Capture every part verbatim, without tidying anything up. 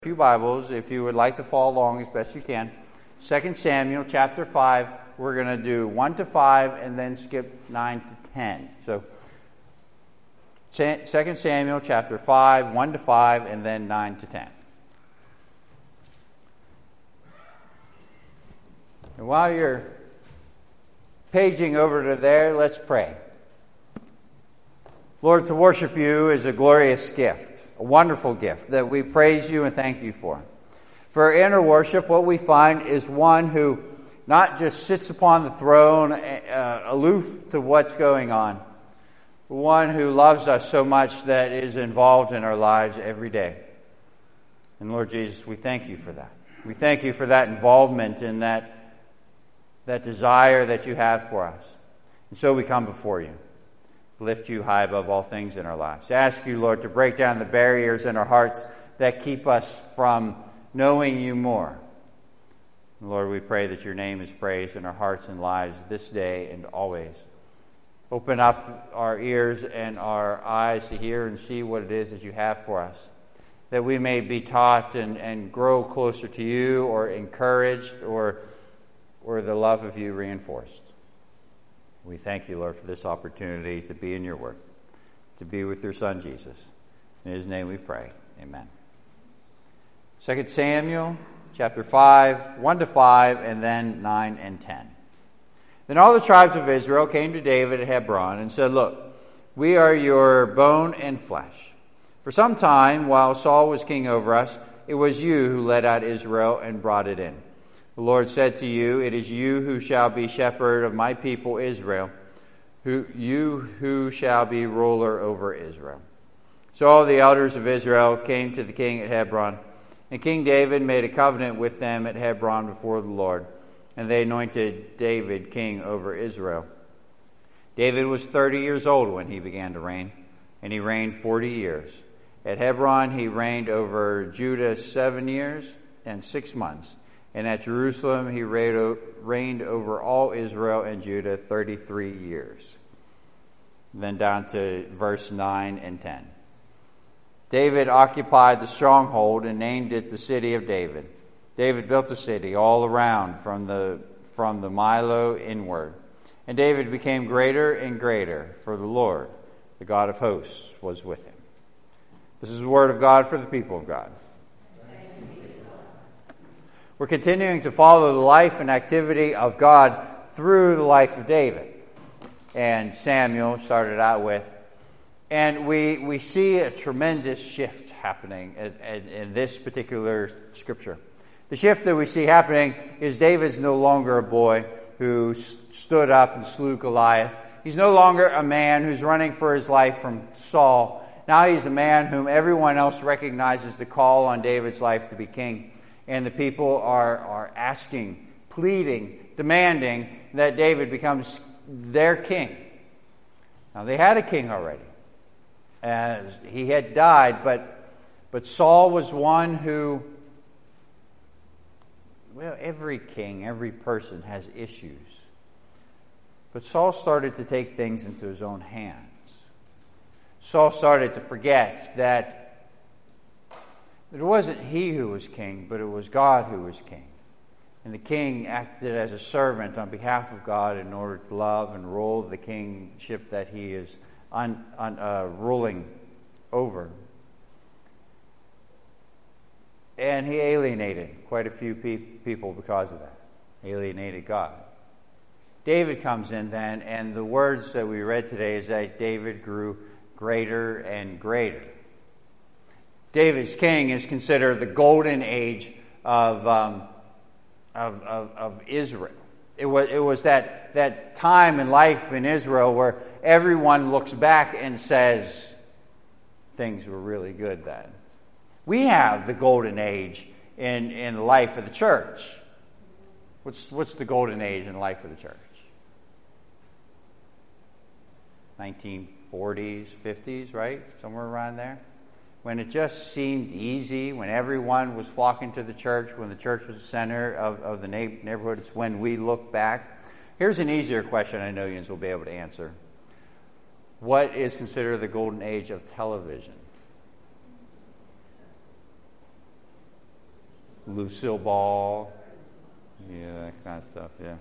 Few Bibles, if you would like to follow along as best you can. Second Samuel chapter five, we're going to do one to five and then skip nine to ten. So Second Samuel chapter five, one to five, and then nine to ten. And while you're paging over to there, let's pray. Lord, to worship you is a glorious gift, a wonderful gift that we praise you and thank you for. For in our worship, what we find is one who not just sits upon the throne, uh, aloof to what's going on, but one who loves us so much that is involved in our lives every day. And Lord Jesus, we thank you for that. We thank you for that involvement and that, that desire that you have for us. And so we come before you. Lift you high above all things in our lives. Ask you, Lord, to break down the barriers in our hearts that keep us from knowing you more. And Lord, we pray that your name is praised in our hearts and lives this day and always. Open up our ears and our eyes to hear and see what it is that you have for us, that we may be taught and, and grow closer to you, or encouraged, or, or the love of you reinforced. We thank you, Lord, for this opportunity to be in your word, to be with your Son, Jesus. In his name we pray. Amen. Second Samuel, chapter five, one to five, and then nine and ten. Then all the tribes of Israel came to David at Hebron and said, "Look, we are your bone and flesh. For some time, while Saul was king over us, it was you who led out Israel and brought it in. The Lord said to you, it is you who shall be shepherd of my people Israel, who you who shall be ruler over Israel." So all the elders of Israel came to the king at Hebron, and King David made a covenant with them at Hebron before the Lord, and they anointed David king over Israel. David was thirty years old when he began to reign, and he reigned forty years. At Hebron he reigned over Judah seven years and six months. And at Jerusalem he reigned over all Israel and Judah thirty-three years. Then down to verse nine and ten. David occupied the stronghold and named it the city of David. David built the city all around from the from the Milo inward. And David became greater and greater, for the Lord, the God of hosts, was with him. This is the word of God for the people of God. We're continuing to follow the life and activity of God through the life of David. And Samuel started out with. And we we see a tremendous shift happening in, in, in this particular scripture. The shift that we see happening is David's no longer a boy who stood up and slew Goliath. He's no longer a man who's running for his life from Saul. Now he's a man whom everyone else recognizes the call on David's life to be king. And the people are, are asking, pleading, demanding that David becomes their king. Now, they had a king already. As he had died, but, but Saul was one who, well, every king, every person has issues. But Saul started to take things into his own hands. Saul started to forget that it wasn't he who was king, but it was God who was king. And the king acted as a servant on behalf of God in order to love and rule the kingship that he is un, un, uh, ruling over. And he alienated quite a few pe- people because of that. Alienated God. David comes in then, and the words that we read today is that David grew greater and greater. David's king is considered the golden age of, um, of, of, of Israel. It was, it was that, that time in life in Israel where everyone looks back and says, things were really good then. We have the golden age in, in the life of the church. What's, what's the golden age in the life of the church? nineteen forties, fifties, right? Somewhere around there. When it just seemed easy, when everyone was flocking to the church, when the church was the center of, of the neighborhood, it's when we look back. Here's an easier question I know you will be able to answer. What is considered the golden age of television? Lucille Ball, yeah, that kind of stuff, yeah.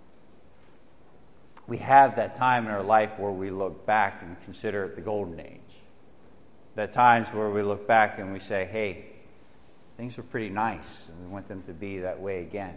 We have that time in our life where we look back and consider it the golden age. That times where we look back and we say, hey, things were pretty nice, and we want them to be that way again.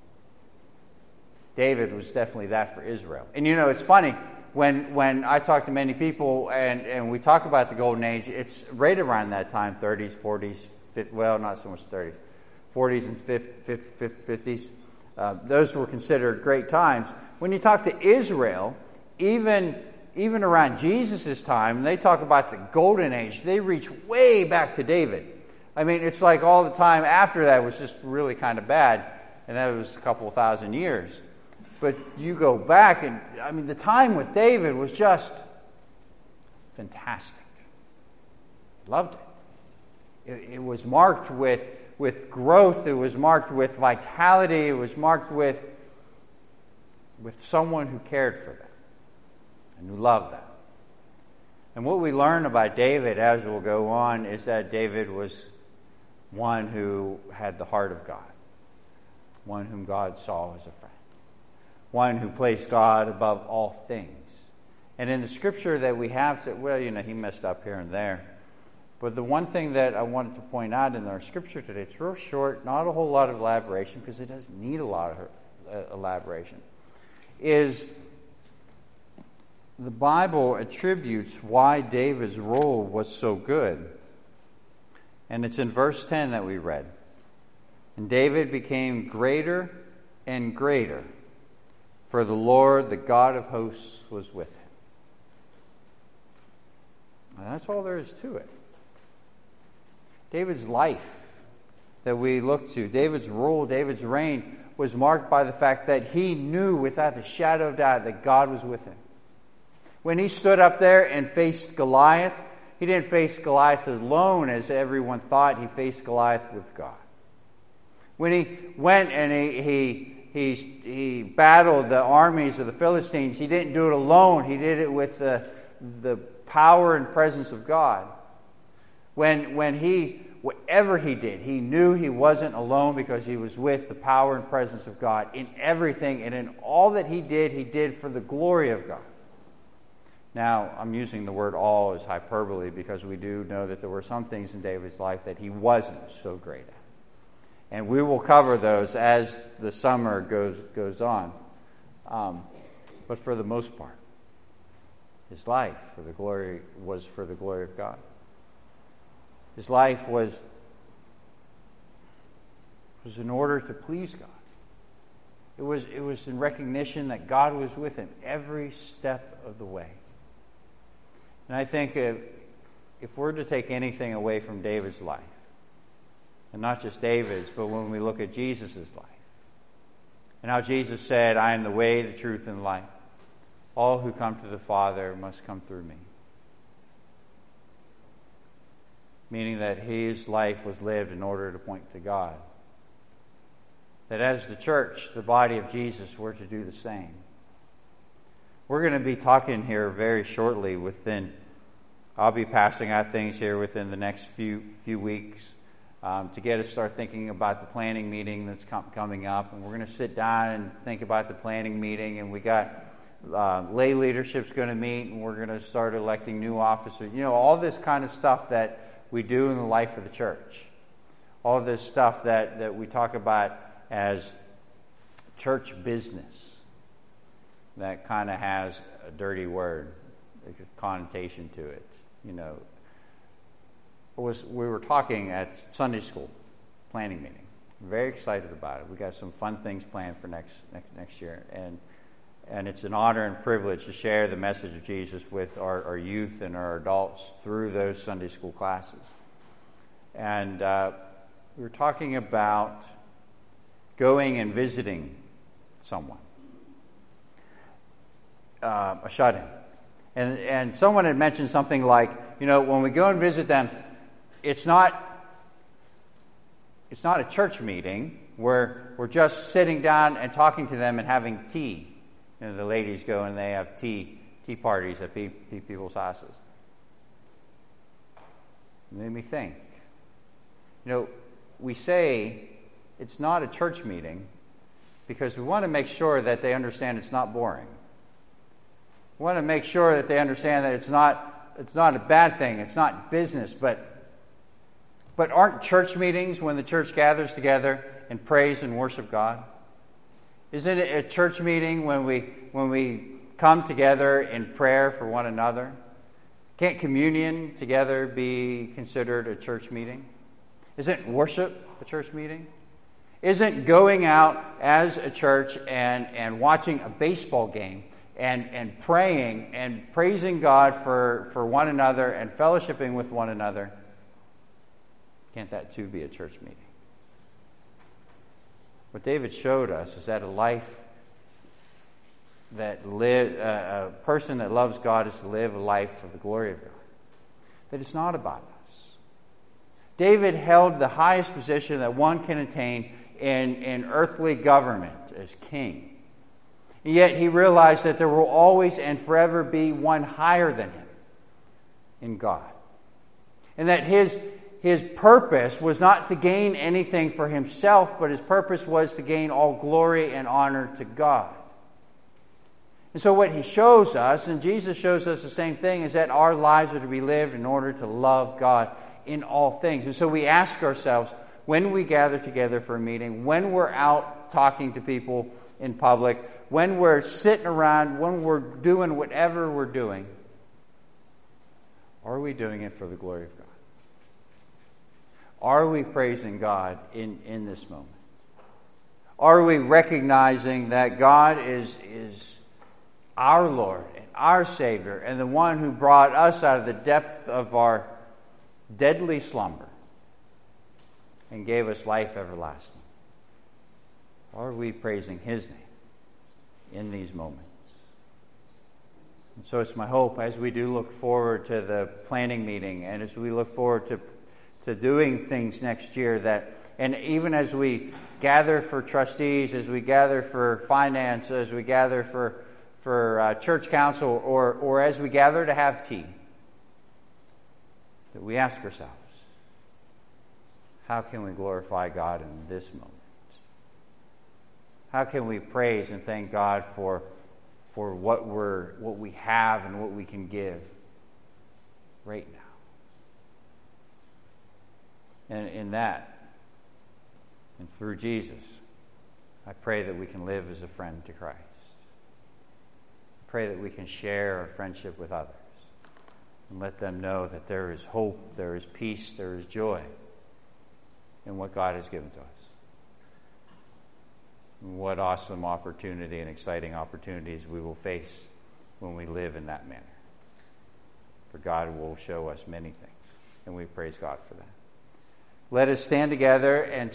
David was definitely that for Israel. And you know, it's funny, when when I talk to many people and, and we talk about the golden age, it's right around that time, thirties, forties, fifties, well, not so much thirties, forties and fifties. Uh, those were considered great times. When you talk to Israel, even, even around Jesus' time, they talk about the golden age. They reach way back to David. I mean, it's like all the time after that was just really kind of bad, and that was a couple of thousand years. But you go back, and I mean, the time with David was just fantastic. Loved it. It, it was marked with, with growth. It was marked with vitality. It was marked with, with someone who cared for them and who loved them. And what we learn about David as we'll go on is that David was one who had the heart of God, one whom God saw as a friend, one who placed God above all things. And in the scripture that we have, to, well, you know, he messed up here and there. But the one thing that I wanted to point out in our scripture today, it's real short, not a whole lot of elaboration, because it doesn't need a lot of uh, elaboration, is the Bible attributes why David's role was so good. And it's in verse ten that we read. And David became greater and greater, for the Lord, the God of hosts, was with him. And that's all there is to it. David's life that we look to, David's rule, David's reign, was marked by the fact that he knew without a shadow of doubt that God was with him. When he stood up there and faced Goliath, he didn't face Goliath alone as everyone thought. He faced Goliath with God. When he went and he, he He, he battled the armies of the Philistines, he didn't do it alone. He did it with the, the power and presence of God. When, when he, whatever he did, he knew he wasn't alone because he was with the power and presence of God in everything. And in all that he did, he did for the glory of God. Now, I'm using the word all as hyperbole because we do know that there were some things in David's life that he wasn't so great at. And we will cover those as the summer goes goes on. Um, but for the most part, his life for the glory was for the glory of God. His life was, was in order to please God. It was, it was in recognition that God was with him every step of the way. And I think if, if we're to take anything away from David's life, and not just David's, but when we look at Jesus' life. And how Jesus said, I am the way, the truth, and the life. All who come to the Father must come through me. Meaning that his life was lived in order to point to God. That as the church, the body of Jesus, we're to do the same. We're going to be talking here very shortly within, I'll be passing out things here within the next few few weeks. Um, to get us start thinking about the planning meeting that's com- coming up. And we're going to sit down and think about the planning meeting. And we got uh, lay leadership's going to meet, and we're going to start electing new officers. You know, all this kind of stuff that we do in the life of the church. All this stuff that, that we talk about as church business. That kind of has a dirty word, a connotation to it, you know. Was we were talking at Sunday school planning meeting. Very excited about it. We got some fun things planned for next next next year, and and it's an honor and privilege to share the message of Jesus with our, our youth and our adults through those Sunday school classes. And uh, we were talking about going and visiting someone, uh, a shut-in, and and someone had mentioned something like, you know, when we go and visit them, It's not, it's not a church meeting where we're just sitting down and talking to them and having tea. You know, the ladies go and they have tea tea parties at people's houses. It made me think. You know, we say it's not a church meeting because we want to make sure that they understand it's not boring. We want to make sure that they understand that it's not it's not a bad thing. It's not business. But, but aren't church meetings when the church gathers together and praise and worship God? Isn't it a church meeting when we when we come together in prayer for one another? Can't communion together be considered a church meeting? Isn't worship a church meeting? Isn't going out as a church and, and watching a baseball game and, and praying and praising God for, for one another and fellowshipping with one another, can't that too be a church meeting? What David showed us is that a life that live, uh, a person that loves God is to live a life for the glory of God. That it's not about us. David held the highest position that one can attain in, in earthly government as king. And yet he realized that there will always and forever be one higher than him in God. And that his His purpose was not to gain anything for himself, but his purpose was to gain all glory and honor to God. And so what he shows us, and Jesus shows us the same thing, is that our lives are to be lived in order to love God in all things. And so we ask ourselves, when we gather together for a meeting, when we're out talking to people in public, when we're sitting around, when we're doing whatever we're doing, are we doing it for the glory of God? Are we praising God in, in this moment? Are we recognizing that God is, is our Lord and our Savior and the one who brought us out of the depth of our deadly slumber and gave us life everlasting? Are we praising His name in these moments? And so it's my hope as we do look forward to the planning meeting and as we look forward to to doing things next year, that, and even as we gather for trustees, as we gather for finance, as we gather for for uh, church council, or or as we gather to have tea, that we ask ourselves, how can we glorify God in this moment? How can we praise and thank God for for what we're what we have and what we can give right now? And in that, and through Jesus, I pray that we can live as a friend to Christ. I pray that we can share our friendship with others and let them know that there is hope, there is peace, there is joy in what God has given to us. And what awesome opportunity and exciting opportunities we will face when we live in that manner. For God will show us many things, and we praise God for that. Let us stand together and